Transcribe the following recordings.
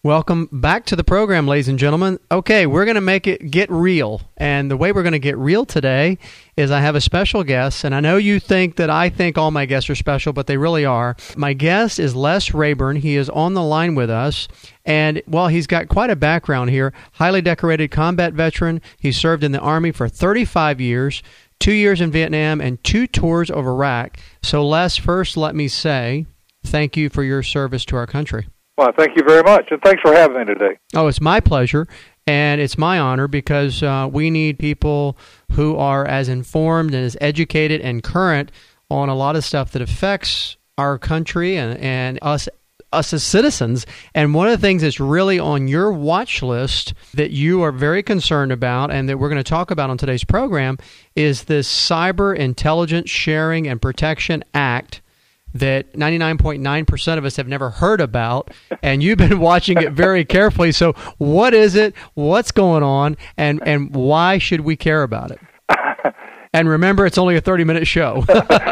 Welcome back to the program, ladies and gentlemen. Okay, we're going to make it get real. And the way we're going to get real today is I have a special guest. And I know you think that I think all my guests are special, but they really are. My guest is Les Rayburn. He is on the line with us. And, well, he's got quite a background here. Highly decorated combat veteran. He served in the Army for 35 years, 2 years in Vietnam, and 2 tours of Iraq. So, Les, first let me say thank you for your service to our country. Well, thank you very much, and thanks for having me today. Oh, it's my pleasure, and it's my honor because we need people who are as informed and as educated and current on a lot of stuff that affects our country and us as citizens. And one of the things that's really on your watch list that you are very concerned about and that we're going to talk about on today's program is this Cyber Intelligence Sharing and Protection Act that 99.9% of us have never heard about, and you've been watching it very carefully. So what is it, what's going on, and why should we care about it? And remember, it's only a 30-minute show.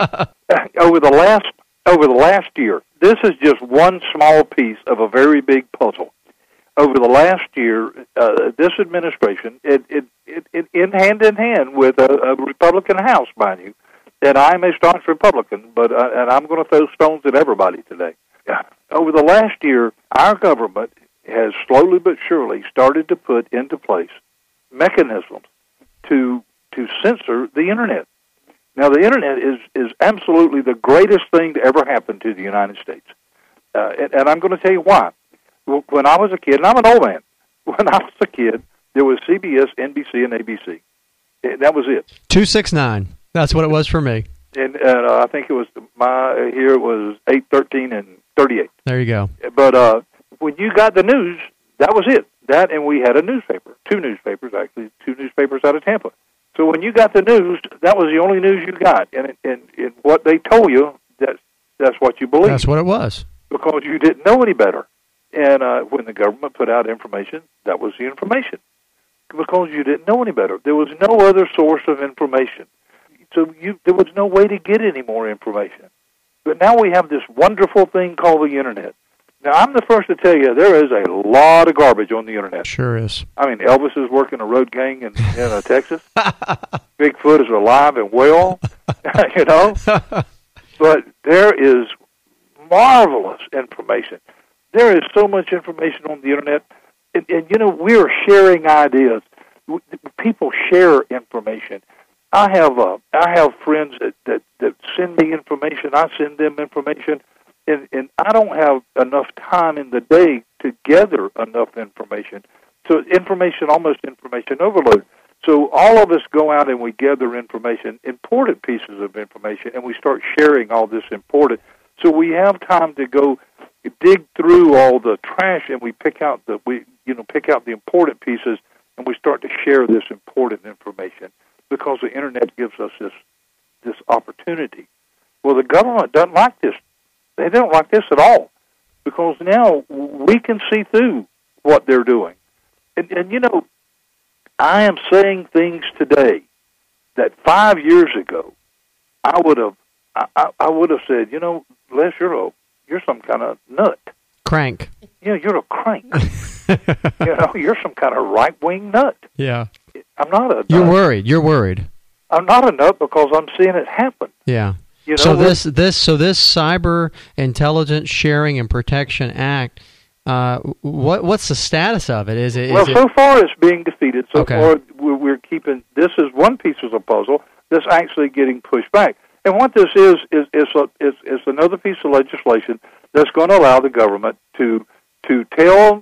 Over the last year, this is just one small piece of a very big puzzle. Over the last year, this administration, it in hand with a Republican House, mind you, and I'm a staunch Republican, but and I'm going to throw stones at everybody today. Over the last year, our government has slowly but surely started to put into place mechanisms to censor the Internet. Now, the Internet is absolutely the greatest thing to ever happen to the United States, and I'm going to tell you why. When I was a kid, and I'm an old man, when I was a kid, there was CBS, NBC, and ABC. That was it. 269. That's what it was for me. And I think it was here it was 8, 13, and 38. There you go. But when you got the news, that was it. That, and we had a newspaper, 2 newspapers actually, 2 newspapers out of Tampa. So when you got the news, that was the only news you got, and what they told you, that's what you believed. That's what it was. Because you didn't know any better. And when the government put out information, that was the information. Because you didn't know any better. There was no other source of information. So there was no way to get any more information. But now we have this wonderful thing called the Internet. Now, I'm the first to tell you, there is a lot of garbage on the Internet. Sure is. I mean, Elvis is working a road gang in Texas. Bigfoot is alive and well, you know. But there is marvelous information. There is so much information on the Internet. And you know, we are sharing ideas. People share information. I have friends that send me information. I send them information, and I don't have enough time in the day to gather enough information. So almost information overload. So all of us go out and we gather information, important pieces of information, and we start sharing all this important. So we have time to go dig through all the trash, and we pick out the important pieces, and we start to share this important information. Because the Internet gives us this opportunity. Well, the government doesn't like this. They don't like this at all. Because now we can see through what they're doing. And you know, I am saying things today that 5 years ago I would have said, you know, Les, you're some kind of nut. Crank. Yeah, you're a crank. You know, you're some kind of right-wing nut. Yeah. I'm not a nut. You're worried. I'm not a nut because I'm seeing it happen. Yeah. You know, so this Cyber Intelligence Sharing and Protection Act, what's the status of it? So far it's being defeated. So far we're keeping, this is one piece of the puzzle that's actually getting pushed back. And what this is another piece of legislation that's going to allow the government to tell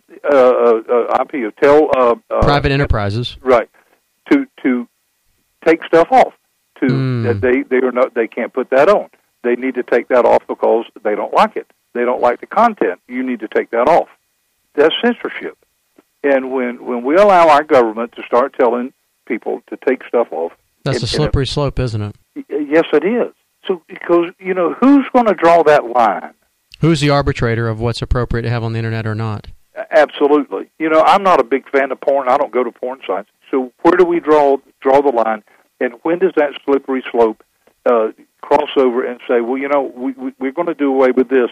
private enterprises, right, to take stuff off. That they can't put that on. They need to take that off because they don't like it. They don't like the content. You need to take that off. That's censorship. And when we allow our government to start telling people to take stuff off, that's a slippery slope, isn't it? Yes, it is. So because you know, who's going to draw that line? Who's the arbitrator of what's appropriate to have on the Internet or not? Absolutely. You know, I'm not a big fan of porn. I don't go to porn sites. So where do we draw the line? And when does that slippery slope cross over and say, well, you know, we're going to do away with this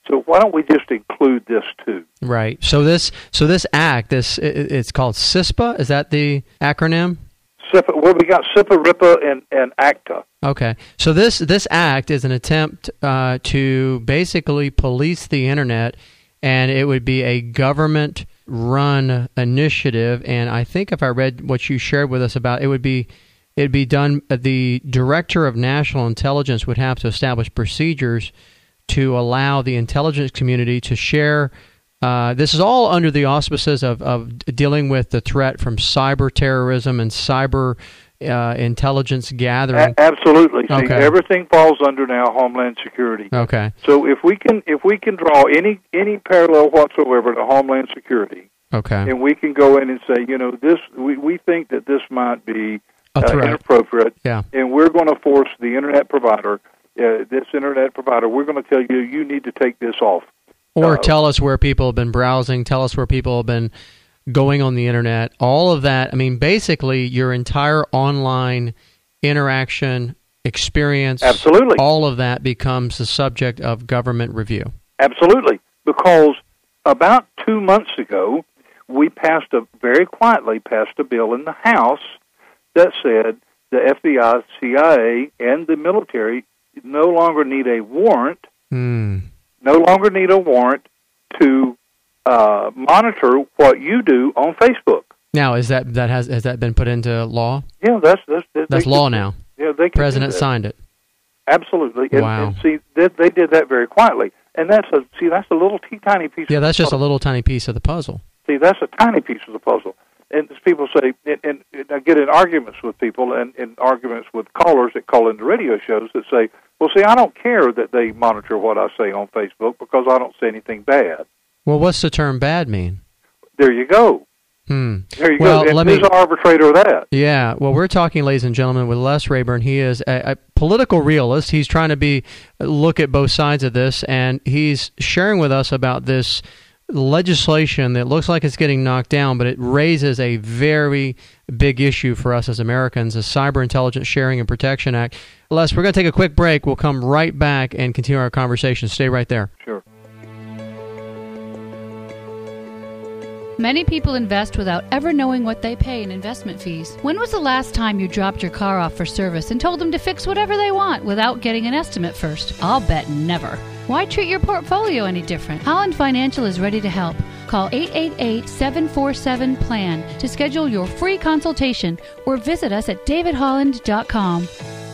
So why don't we just include this too? Right. So this act, it's called CISPA. Is that the acronym? CIPA, well, we got CIPA, RIPA, and ACTA. Okay. So this act is an attempt to basically police the Internet, and it would be a government-run initiative. And I think if I read what you shared with us about, it'd be done. The Director of National Intelligence would have to establish procedures to allow the intelligence community to share. This is all under the auspices of dealing with the threat from cyber terrorism and cyber intelligence gathering. Absolutely. Okay. See, everything falls under now Homeland Security. Okay. So if we can draw any parallel whatsoever to Homeland Security, okay, and we can go in and say, this we think that this might be inappropriate, yeah, and we're going to force the internet provider, we're going to tell you, you need to take this off. Or tell us where people have been browsing, tell us where people have been going on the Internet, all of that. I mean, basically, your entire online interaction experience, absolutely, all of that becomes the subject of government review. Absolutely, because about 2 months ago, we very quietly passed a bill in the House that said the FBI, CIA, and the military no longer need a warrant. No longer need a warrant to monitor what you do on Facebook. Now, has that been put into law? Yeah, that's law now. Yeah, they can President signed it. Absolutely. Wow. And see, they did that very quietly, and that's a little tiny piece. Yeah, that's just a little tiny piece of the puzzle. See, that's a tiny piece of the puzzle. And as people say, and I get in arguments with people and arguments with callers that call into radio shows that say, well, see, I don't care that they monitor what I say on Facebook because I don't say anything bad. Well, what's the term bad mean? There you go. There you go. And who's the arbitrator of that? Yeah. Well, we're talking, ladies and gentlemen, with Les Rayburn. He is a political realist. He's trying to look at both sides of this, and he's sharing with us about this legislation that looks like it's getting knocked down, but it raises a very big issue for us as Americans, the Cyber Intelligence Sharing and Protection Act. Les, we're going to take a quick break. We'll come right back and continue our conversation. Stay right there. Sure. Many people invest without ever knowing what they pay in investment fees. When was the last time you dropped your car off for service and told them to fix whatever they want without getting an estimate first? I'll bet never. Why treat your portfolio any different? Holland Financial is ready to help. Call 888-747-PLAN to schedule your free consultation or visit us at davidholland.com.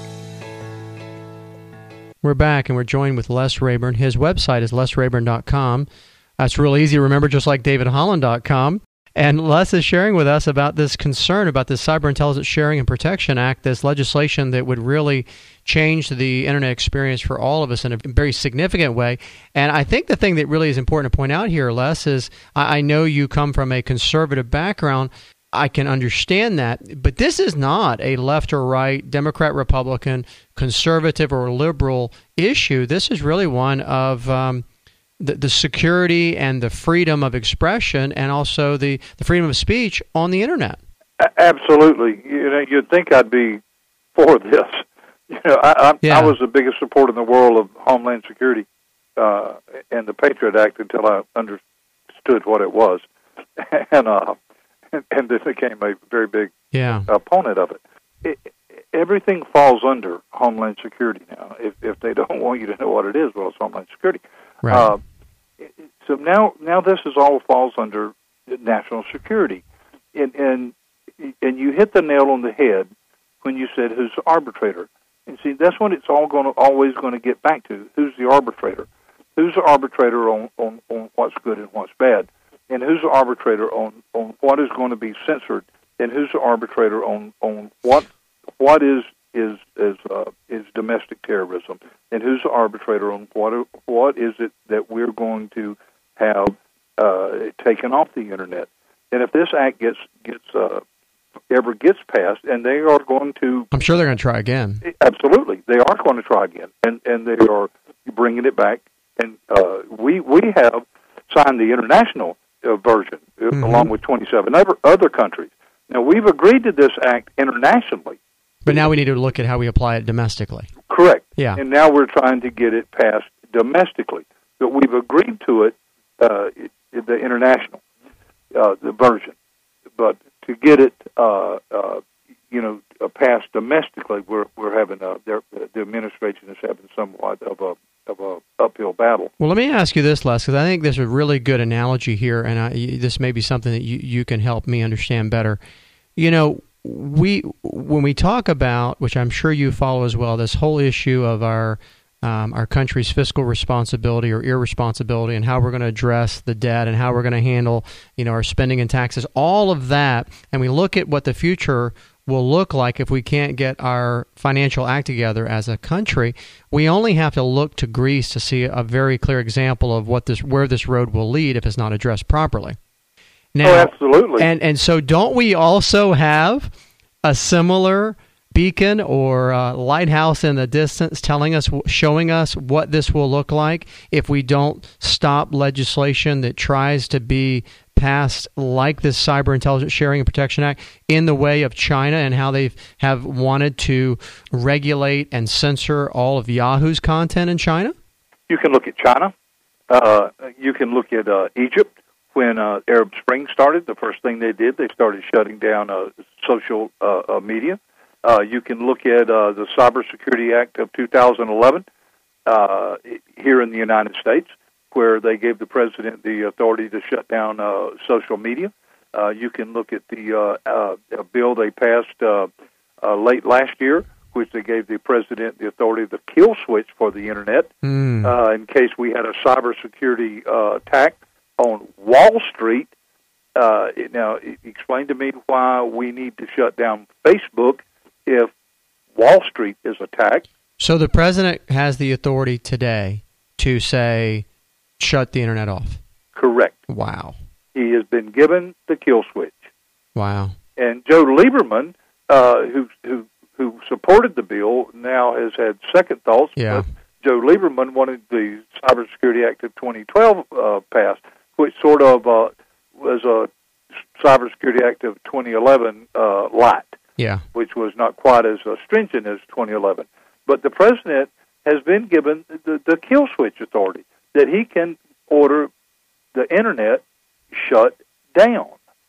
We're back, and we're joined with Les Rayburn. His website is lesrayburn.com. That's real easy to remember, just like davidholland.com. And Les is sharing with us about this concern about this Cyber Intelligence Sharing and Protection Act, this legislation that would really change the Internet experience for all of us in a very significant way. And I think the thing that really is important to point out here, Les, is I know you come from a conservative background. I can understand that. But this is not a left or right, Democrat, Republican, conservative or liberal issue. This is really one of the security and the freedom of expression, and also the freedom of speech on the Internet. Absolutely. You'd think I'd be for this. I was the biggest supporter in the world of Homeland Security and the Patriot Act until I understood what it was, and then became a very big opponent of it. Everything falls under Homeland Security now. If they don't want you to know what it is, well, it's Homeland Security. Right. So now this all falls under national security, and you hit the nail on the head when you said who's the arbitrator. And see, that's what it's always going to get back to: who's the arbitrator? Who's the arbitrator on what's good and what's bad, and who's the arbitrator on what is going to be censored, and who's the arbitrator on what is domestic terrorism, and who's the arbitrator on what is it that we're going to have taken off the Internet. And if this act ever gets passed, and they are going to, I'm sure they're going to try again. Absolutely, they are going to try again, and they are bringing it back. And we have signed the international version along with 27 other countries. Now we've agreed to this act internationally. But now we need to look at how we apply it domestically. Correct. Yeah. And now we're trying to get it passed domestically, but we've agreed to it, the international, the version. But to get it, passed domestically, we're having the administration is having somewhat of a uphill battle. Well, let me ask you this, Les, because I think this is a really good analogy here, and this may be something that you can help me understand better. When we talk about, which I'm sure you follow as well, this whole issue of our country's fiscal responsibility or irresponsibility, and how we're going to address the debt and how we're going to handle, our spending and taxes, all of that, and we look at what the future will look like if we can't get our financial act together as a country, we only have to look to Greece to see a very clear example of where this road will lead if it's not addressed properly. Now, absolutely. And so don't we also have a similar beacon or lighthouse in the distance showing us what this will look like if we don't stop legislation that tries to be passed like this Cyber Intelligence Sharing and Protection Act in the way of China and how they have wanted to regulate and censor all of Yahoo's content in China? You can look at China. You can look at Egypt. When Arab Spring started, the first thing they did, they started shutting down social media. You can look at the Cybersecurity Act of 2011 here in the United States, where they gave the president the authority to shut down social media. You can look at the bill they passed late last year, which they gave the president the authority to kill switch for the Internet in case we had a cybersecurity attack on Wall Street. Now, explain to me why we need to shut down Facebook if Wall Street is attacked. So the president has the authority today to say, shut the Internet off. Correct. Wow. He has been given the kill switch. Wow. And Joe Lieberman, who supported the bill, now has had second thoughts. Yeah. But Joe Lieberman wanted the Cybersecurity Act of 2012 passed, which sort of was a Cybersecurity Act of 2011 light. Yeah. Which was not quite as stringent as 2011. But the president has been given the kill switch authority, that he can order the Internet shut down.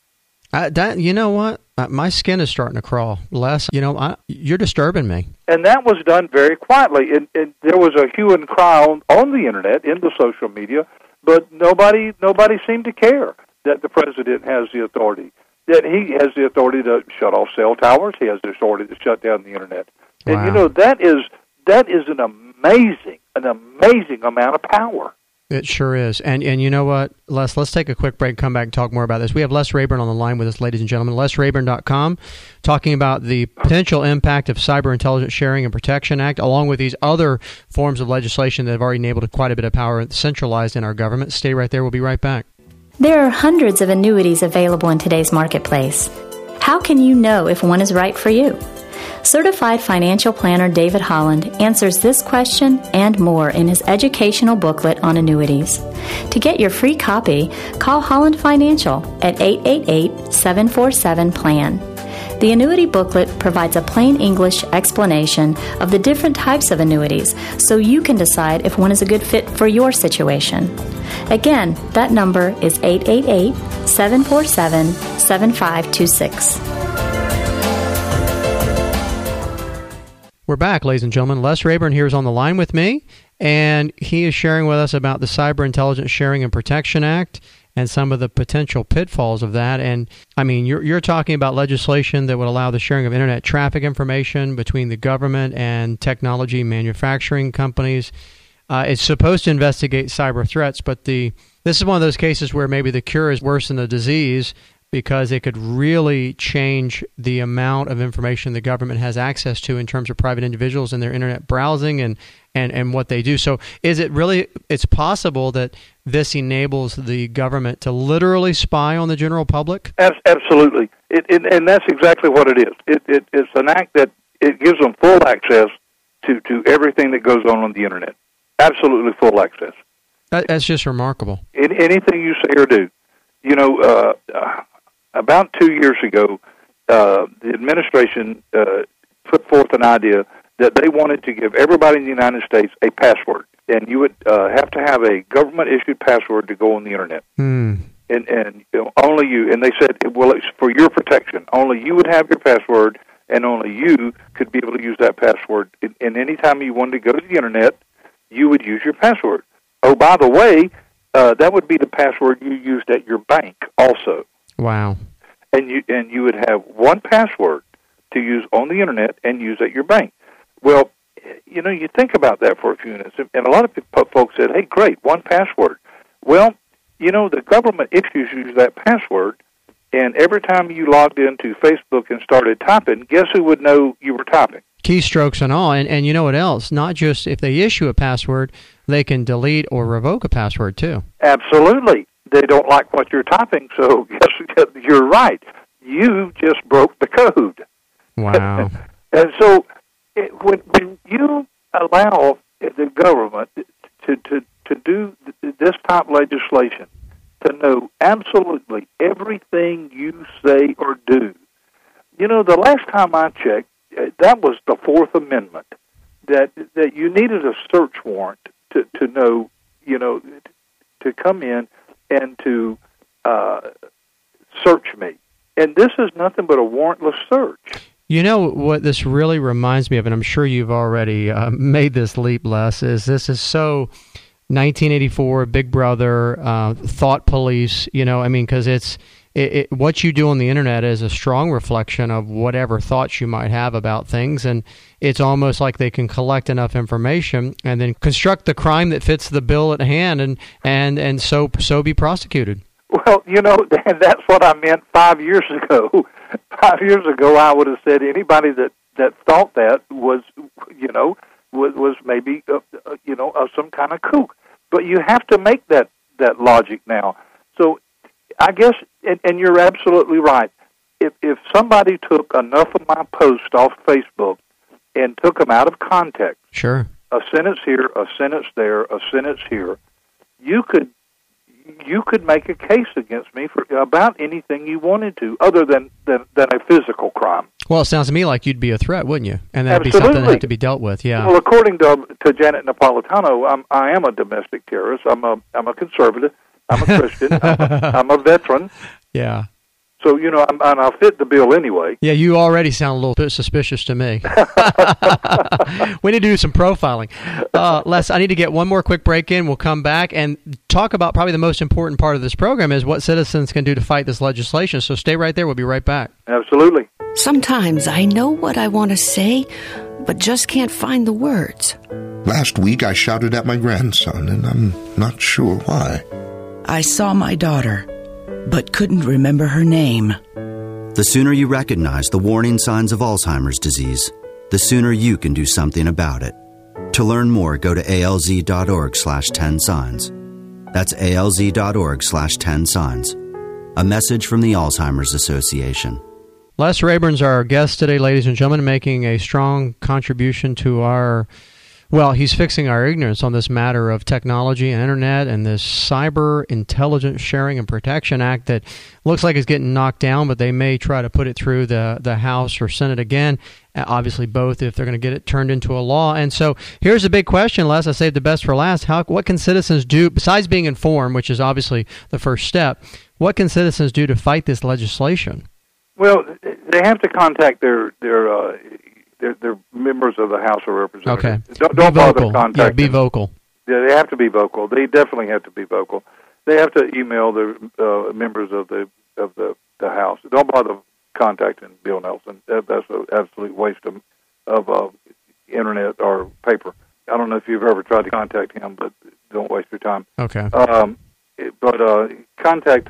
You know what? My skin is starting to crawl. Les, you're disturbing me. And that was done very quietly. And there was a hue and cry on the Internet, in the social media, but nobody seemed to care that the president has the authority. That he has the authority to shut off cell towers. He has the authority to shut down the Internet. Wow. And that is an amazing amount of power. It sure is. And you know what, Les, let's take a quick break and come back and talk more about this. We have Les Rayburn on the line with us, ladies and gentlemen. LesRayburn.com, talking about the potential impact of Cyber Intelligence Sharing and Protection Act, along with these other forms of legislation that have already enabled quite a bit of power centralized in our government. Stay right there. We'll be right back. There are hundreds of annuities available in today's marketplace. How can you know if one is right for you? Certified financial planner David Holland answers this question and more in his educational booklet on annuities. To get your free copy, call Holland Financial at 888-747-PLAN. The annuity booklet provides a plain English explanation of the different types of annuities so you can decide if one is a good fit for your situation. Again, that number is 888-747-7526. We're back, ladies and gentlemen. Les Rayburn here is on the line with me, and he is sharing with us about the Cyber Intelligence Sharing and Protection Act and some of the potential pitfalls of that. And, I mean, you're talking about legislation that would allow the sharing of Internet traffic information between the government and technology manufacturing companies. It's supposed to investigate cyber threats, but this is one of those cases where maybe the cure is worse than the disease, because it could really change the amount of information the government has access to in terms of private individuals and their Internet browsing and what they do. So is it really, it's possible that this enables the government to literally spy on the general public? Absolutely. And that's exactly what it is. It's an act that it gives them full access to everything that goes on the Internet. Absolutely full access. That's just remarkable. Anything you say or do. About 2 years ago, the administration put forth an idea that they wanted to give everybody in the United States a password. and you would have to have a government-issued password to go on the Internet. And only you. And they said, well, it's for your protection. Only you would have your password, and only you could be able to use that password. And any time you wanted to go to the Internet, you would use your password. Oh, by the way, that would be the password you used at your bank also. Wow. And you would have one password to use on the Internet and use at your bank. Well, you know, you think about that for a few minutes, and a lot of folks said, hey, great, one password. Well, you know, the government issues you that password, and every time you logged into Facebook and started typing, guess who would know you were typing? Keystrokes and all. And you know what else? Not just if they issue a password, they can delete or revoke a password, too. Absolutely. They don't like what you're typing, so guess you're right. You just broke the code. Wow. And so when you allow the government to do this type of legislation, to know absolutely everything you say or do, you know, the last time I checked, that was the Fourth Amendment, that you needed a search warrant to know, you know, to come in and to search me. And this is nothing but a warrantless search. You know what this really reminds me of, and I'm sure you've already made this leap, Les, is this is so 1984, Big Brother, thought police, you know, I mean, because it's what you do on the Internet is a strong reflection of whatever thoughts you might have about things, and it's almost like they can collect enough information and then construct the crime that fits the bill at hand and so be prosecuted. Well, you know, that's what I meant 5 years ago. 5 years ago, I would have said anybody that thought that was, you know, was maybe, you know, some kind of kook. But you have to make that logic now. So I guess, and you're absolutely right. If somebody took enough of my posts off Facebook and took them out of context, sure, a sentence here, a sentence there, a sentence here, you could make a case against me for about anything you wanted to, other than a physical crime. Well, it sounds to me like you'd be a threat, wouldn't you? And that'd Absolutely. be something that had to be dealt with. Yeah. Well, according to Janet Napolitano, I am a domestic terrorist. I'm a conservative. I'm a Christian. I'm a veteran. Yeah. So, you know, I fit the bill anyway. Yeah, you already sound a little bit suspicious to me. We need to do some profiling. Les, I need to get one more quick break in. We'll come back and talk about probably the most important part of this program is what citizens can do to fight this legislation. So stay right there. We'll be right back. Absolutely. Sometimes I know what I want to say, but just can't find the words. Last week I shouted at my grandson, and I'm not sure why. I saw my daughter, but couldn't remember her name. The sooner you recognize the warning signs of Alzheimer's disease, the sooner you can do something about it. To learn more, go to alz.org/10signs. That's alz.org/10signs. A message from the Alzheimer's Association. Les Rayburn's our guest today, ladies and gentlemen, making a strong contribution to our... Well, he's fixing our ignorance on this matter of technology and Internet and this Cyber Intelligence Sharing and Protection Act that looks like it's getting knocked down, but they may try to put it through the House or Senate again, obviously both if they're going to get it turned into a law. And so here's the big question, Les, I saved the best for last. What can citizens do, besides being informed, which is obviously the first step, what can citizens do to fight this legislation? Well, they have to contact their members of the House of Representatives. Okay. Don't bother contacting. Yeah, be vocal. Yeah, they have to be vocal. They definitely have to be vocal. They have to email the members of the House. Don't bother contacting Bill Nelson. That's an absolute waste of internet or paper. I don't know if you've ever tried to contact him, but don't waste your time. Okay. But contact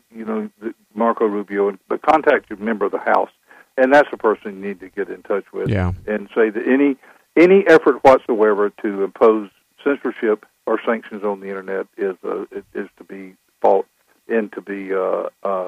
Marco Rubio, but contact your member of the House. And that's the person you need to get in touch with, and say that any effort whatsoever to impose censorship or sanctions on the internet is to be fought and to be to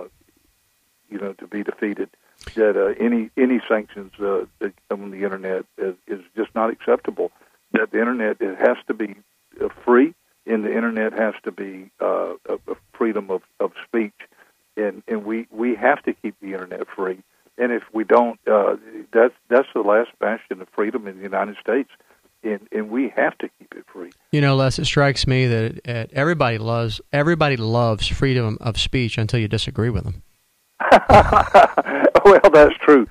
be defeated. That any sanctions on the internet is just not acceptable. That the internet has to be free, and the internet has to be a freedom of speech, and we have to keep the internet free. And if we don't, that's the last bastion of freedom in the United States, and we have to keep it free. Les, it strikes me that everybody loves freedom of speech until you disagree with them. Well, that's true.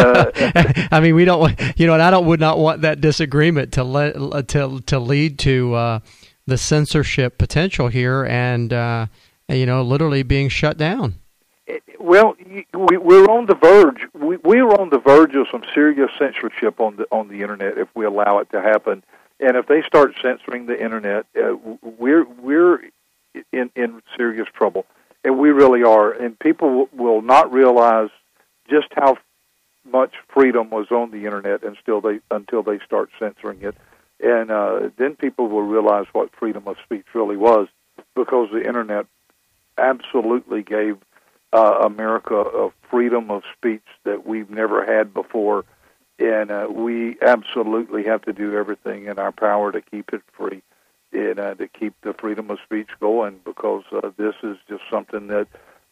I mean, we don't. And I would not want that disagreement to lead to the censorship potential here, and literally being shut down. Well, we're on the verge. We're on the verge of some serious censorship on the internet if we allow it to happen. And if they start censoring the internet, we're in serious trouble, and we really are. And people will not realize just how much freedom was on the internet until they start censoring it, and then people will realize what freedom of speech really was, because the internet absolutely gave America a freedom of speech that we've never had before. And we absolutely have to do everything in our power to keep it free and to keep the freedom of speech going, because this is just something that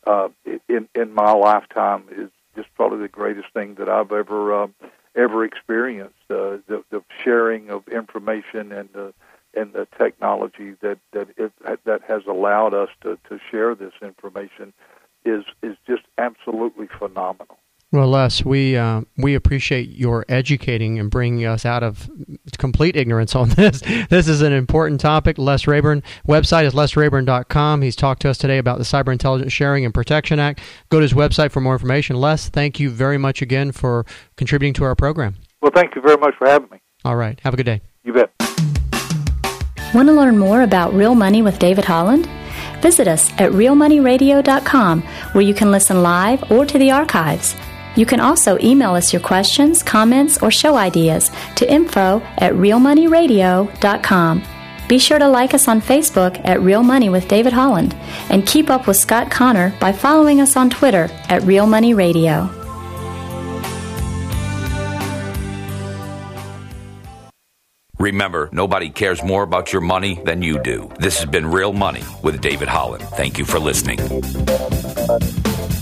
in my lifetime is just probably the greatest thing that I've ever experienced. The sharing of information and the technology that has allowed us to share this information is just absolutely phenomenal. Well, Les, we appreciate your educating and bringing us out of complete ignorance on this. This is an important topic. Les Rayburn, website is lesrayburn.com. He's talked to us today about the Cyber Intelligence Sharing and Protection Act. Go to his website for more information. Les, thank you very much again for contributing to our program. Well, thank you very much for having me. All right. Have a good day. You bet. Want to learn more about Real Money with David Holland? Visit us at realmoneyradio.com, where you can listen live or to the archives. You can also email us your questions, comments, or show ideas to info@realmoneyradio.com. Be sure to like us on Facebook at Real Money with David Holland, and keep up with Scott Connor by following us on Twitter at Real Money Radio. Remember, nobody cares more about your money than you do. This has been Real Money with David Holland. Thank you for listening.